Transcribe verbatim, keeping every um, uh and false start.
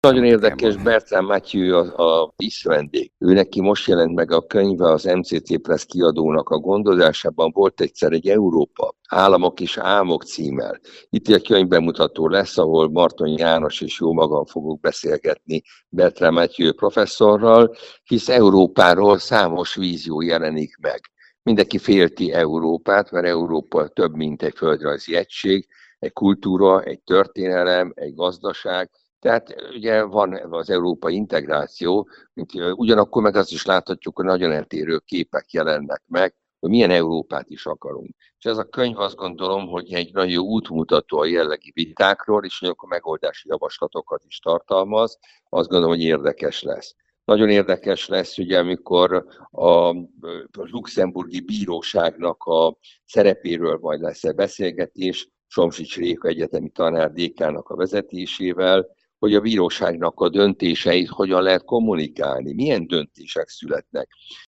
Nagyon érdekes, Amerikában. Bertrand Mathieu a, a díszvendég. Ő neki most jelent meg a könyve az em cé té Press kiadónak a gondozásában. Volt egyszer egy Európa, Államok és Álmok címmel. Itt egy könyvbemutató lesz, ahol Marton János és jó magam fogok beszélgetni Bertrand Mathieu professzorral, hisz Európáról számos vízió jelenik meg. Mindenki félti Európát, mert Európa több, mint egy földrajzi egység, egy kultúra, egy történelem, egy gazdaság. Tehát ugye van az európai integráció, mint, ugyanakkor meg azt is láthatjuk, hogy nagyon eltérő képek jelennek meg, hogy milyen Európát is akarunk. És ez a könyv azt gondolom, hogy egy nagyon jó útmutató a jellegi vitákról, és akkor megoldási javaslatokat is tartalmaz. Azt gondolom, hogy érdekes lesz. Nagyon érdekes lesz, ugye, amikor a luxemburgi bíróságnak a szerepéről majd lesz beszélgetés, Somsics Réka egyetemi tanár dékának a vezetésével, hogy a bíróságnak a döntéseit hogyan lehet kommunikálni, milyen döntések születnek.